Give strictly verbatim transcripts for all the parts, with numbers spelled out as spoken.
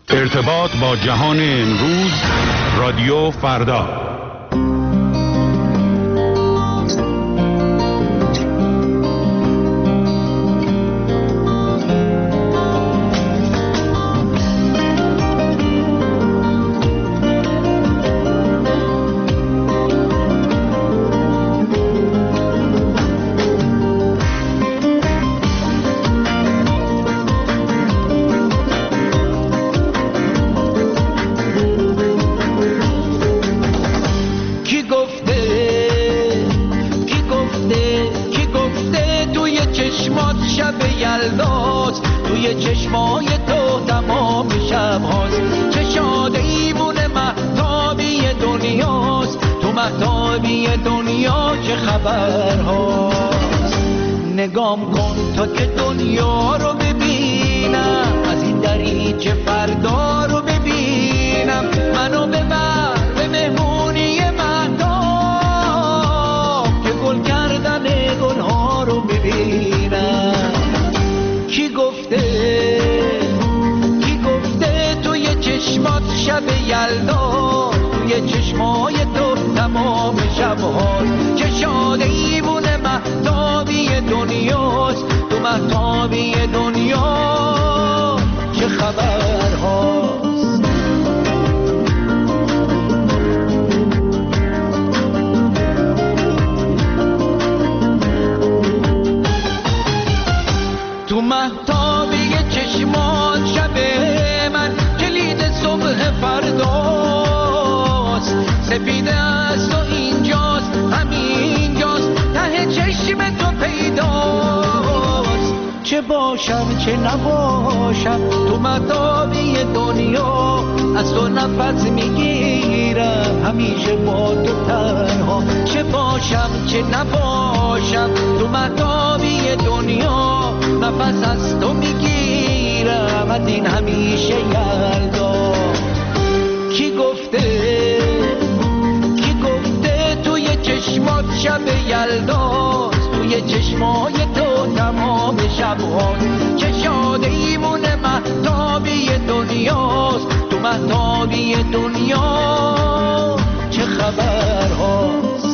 ارتباط با جهان امروز، رادیو فردا. نگام کن تا که دنیا رو ببینم، از این دریچه فردا رو ببینم. منو ببر به مهمونی مهتاب که گل کردن گلها رو ببینم. کی گفته کی گفته توی چشمات شب یلدا، توی چشمای تو تمام شب‌هاست که شاد ایوون مهتابی دنیاست. تو مهتابی دنیا چه خبر هاست؟ تو مهتابی چشمان شب من کلید صبح فرداست. سپیده است و اینجاست، همینجاست، ته چشم تو پیداست. چه باشم چه نباشم تو مهتابی دنیا، از تو نفس میگیرم همیشه با تو تنها. چه باشم چه نباشم تو مهتابی دنیا، نفس از تو میگیرم از این همیشه یلدا. کی گفته کی گفته توی چشمات شب یلداست، توی چشمای تو تمام شب‌هاست که شاد ایمون مهتابی دنیاست. تو مهتابی دنیا چه خبر هاست؟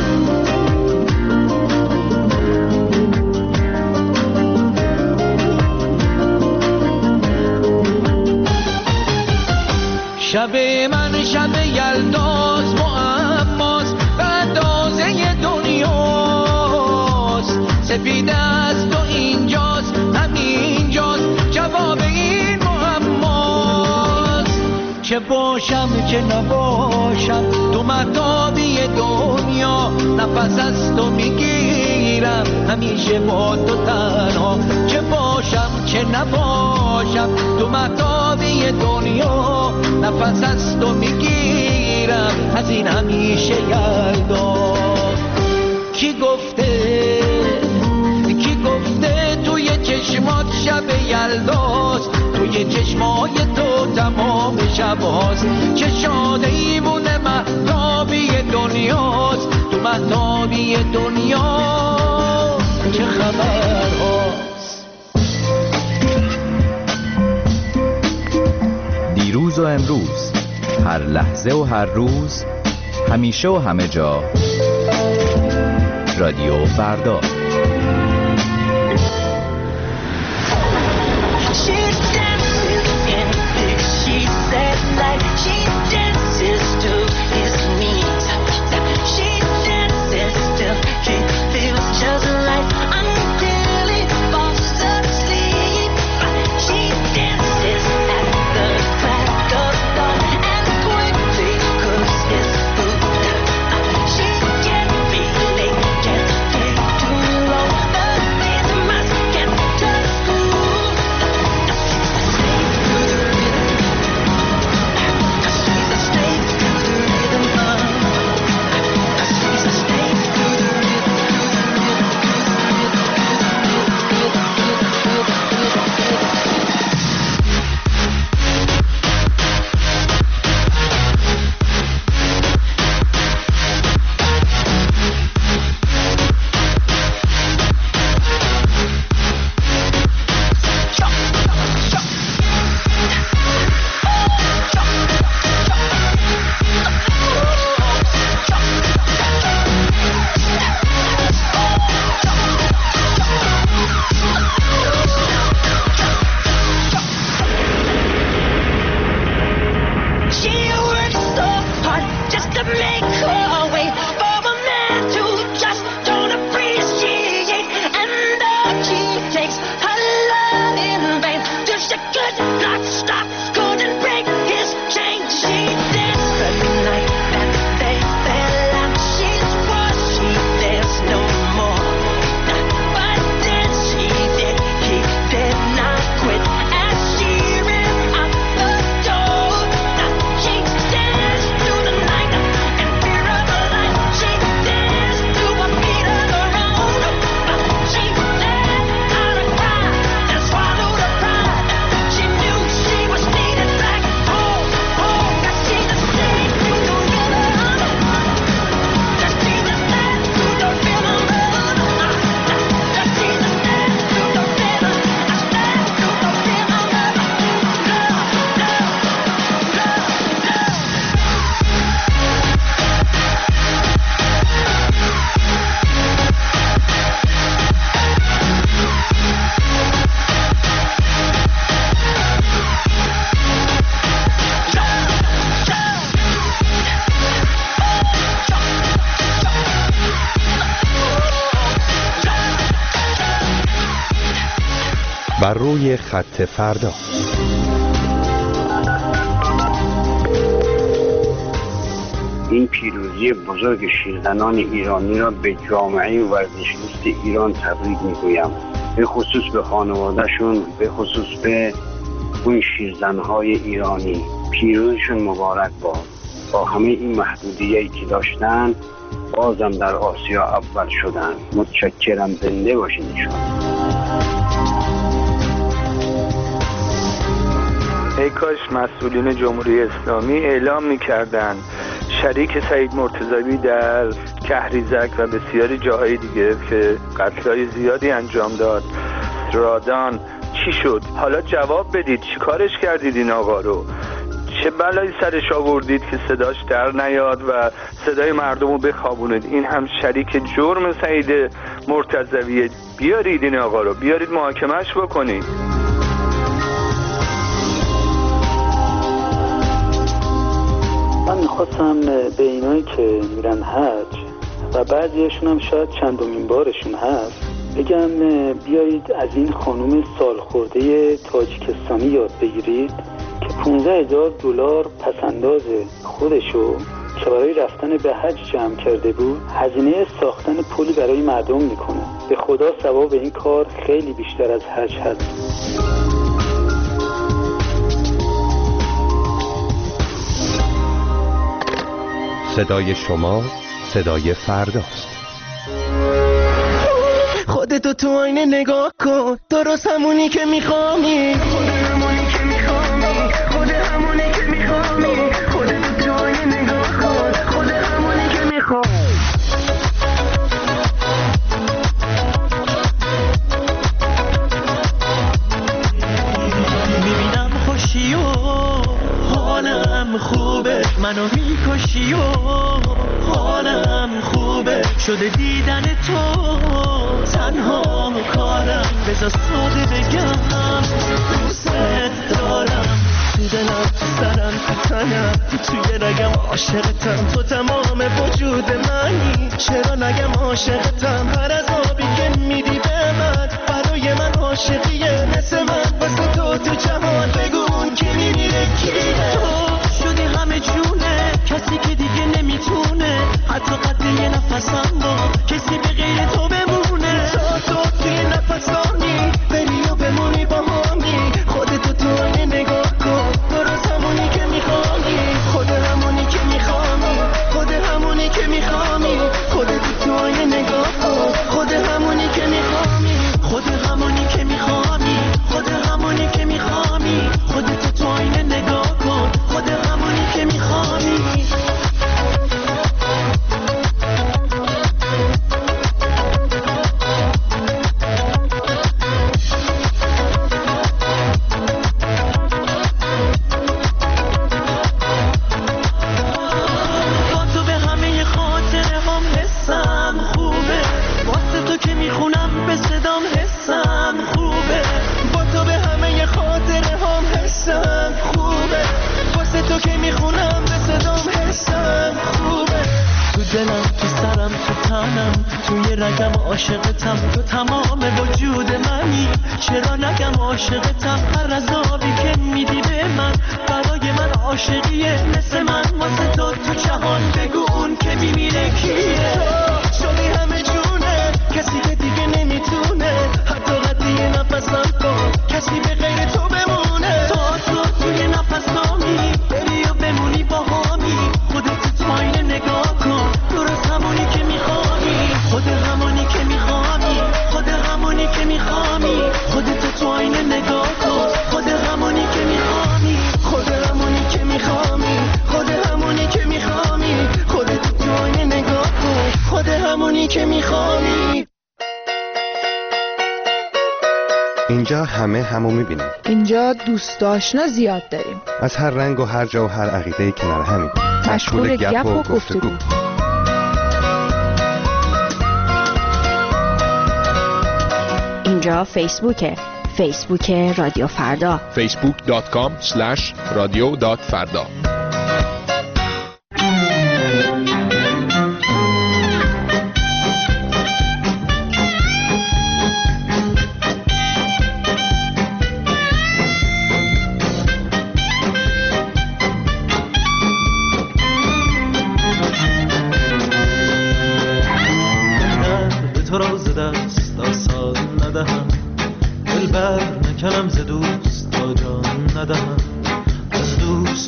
شب من شب یلداست، معماست، اندازه دنیاست. سپیده است و اینجاست، همینجاست، جواب این معماست. چه باشم چه نباشم تو مهتابی دنیا، نفس از تو میگیرم همیشه با تو تنها. چه باشم چه نباشم تو مهتابی دنیا، نفس از تو میگیرم از این همیشه یلدا. کی گفته کی گفته توی چشمات شب یلداست، توی چشمای تو تمام شب‌هاست که شاد ایمون مهتابی دنیاست. تو مهتابی دنیا چه خبر هاست؟ دیروز و امروز، هر لحظه و هر روز، همیشه و همه جا، رادیو فردا. She بر روی خط فردا. این پیروزی بزرگ شیرزنان ایرانی را به جامعه ورزشیست ایران تبریک میگویم، به خصوص به خانوادهشون، به خصوص به اون شیرزنهای ایرانی. پیروزشون مبارک باد. با همه این محدودیتی که داشتن بازم در آسیا اول شدن. متشکرم، زنده باشین انشاءالله. ای کاش مسئولین جمهوری اسلامی اعلام می‌کردند شریک سعید مرتضوی در کهریزک و بسیاری جاهای دیگه که قتل‌های زیادی انجام داد، رادان، چی شد؟ حالا جواب بدید، چی کارش کردید این آقا رو؟ چه بلایی سرش آوردید که صداش در نیاد و صدای مردم رو بخوابونید؟ این هم شریک جرم سعید مرتضویه. بیارید این آقا رو، بیارید محاکمه‌اش بکنید. من میخواستم به اینایی که میرن حج و بعضیشون هم شاید چندمین بارشون هست بگم بیایید از این خانم سالخورده تاجیکستانی یاد بگیرید که پونزده هزار دلار پسنداز خودشو که برای رفتن به حج جمع کرده بود هزینه ساختن پلی برای مردم میکنه. به خدا ثواب این کار خیلی بیشتر از حج هست. صدای شما صدای فرداست. خودتو تو آینه نگاه کن، درست همونی که میخوامی، خود همونی که میخوامی، خود همونی که میخوامی. خودتو تو آینه نگاه کن، خود همونی که میخوامی. میبینم خوشی و حالم خوبه، منو میکشی و حالم خوبه، شده دیدن تو تنها کارم. بذار ساده بگم دوست دارم، تو دلم، تو سرم، تو تنم، تو توی رگم عاشقتم، تو تمام وجود منی. چرا نگم عاشقتم؟ هر عذابی که میدی به من برای من عاشقیه. مثل من واسه تو تو جهان بگو اون کی میمیره کیه؟ تو شدی همه جونه، کسی که دیگه نمیتونه حتی قد یه نفسم با کسی به غیر تو بمونه. تا تو توی نفسانی بری و بمونی با همی. خودتو تو آینه نگاه کن، درست همونی که میخوانی، خود همونی که میخوانی، خود همونی که میخوانی. خودتو تو آینه نگاه کن، خود همونی که میخوانی، خود همونی که میخوانی، خود همونی که میخوانی. خودتو تو آینه نگاه کن، خود همونی که میخوانی. عاشقتم، تو تمام وجود منی. چرا نگم عاشقتم؟ هر عذابی که میدی به من برای من عاشقیه. مثل من واسه تو تو جهان بگو اون که میمیره کیه؟ تو شدی همه جونه، کسی که دیگه نمیتونه حتی قد یه نفسم کن کسی به غیر تو بمونه. تا تو توی نفسامی بری و بمونی با همی. خودت تو آینه نگاه کن، درست همونی که میخوانی، خود همونی که میخوانی، خود همونی که میخوانی. خودت تو آینه نگاه کن، خود همونی که میخوانی، خود همونی که میخوانی، خود همونی که میخوانی. خودت تو آینه نگاه کن، خود همونی که میخوانی. اینجا همه همو میبینیم. اینجا دوست آشنا زیاد داریم، از هر رنگ و هر جا و هر عقیده‌ای کنار همین. مشغول گپ و گفتگو. اینجا فیسبوکه، فیسبوک رادیو فردا. فیسبوک دات کام اسلش رادیو دات فردا.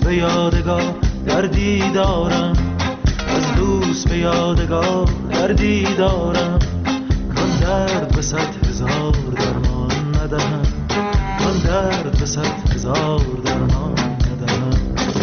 دوست به یادگار دردی دارم، از دوست به یادگار دردی دارم، کان درد به صد هزار درمان ندهم، کان درد به صد هزار درمان ندهم.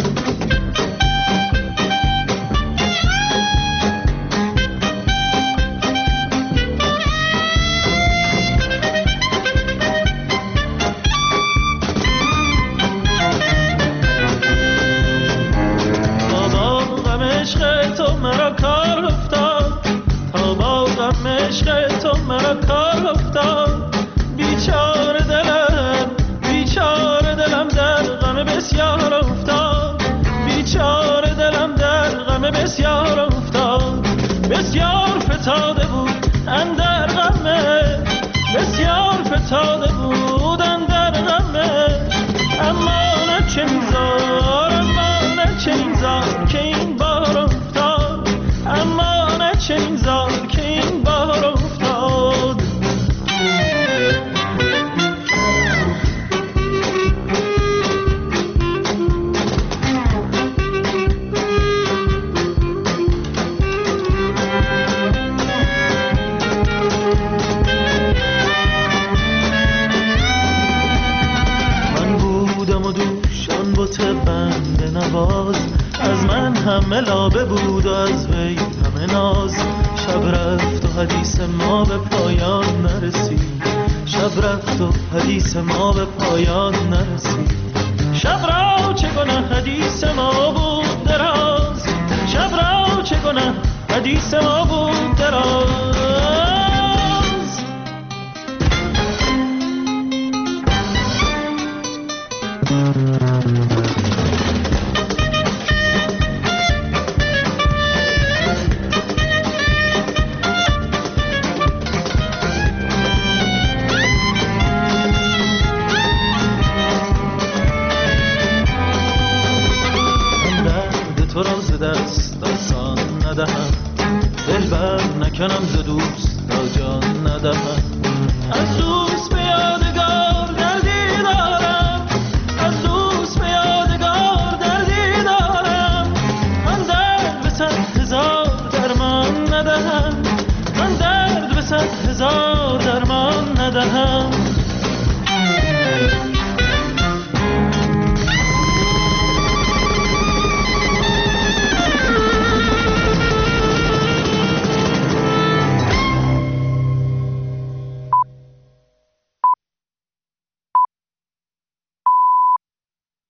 عشق تو مرا کار افتاد، بیچاره دلم بیچاره دلم در غم بسیار افتاد، بیچاره دلم در غم بسیار افتاد، بسیار فتاده بود اندر غمه، بسیار فتاده بود اندر غمه، اما نه چنین زار اما نه چنین زار که این بار افتاد، اما نه چنین زار که این بار افتاد. من بودم و دوشان بت بنده نواز، از من همه لابه بود و از وی همه ناز، شب رفت و حدیث ما به پایان نرسید، شب رفت و حدیث ما به پایان نرسید، شب را چگونه حدیث ما بود دراز، شب را چگونه حدیث ما بود دراز.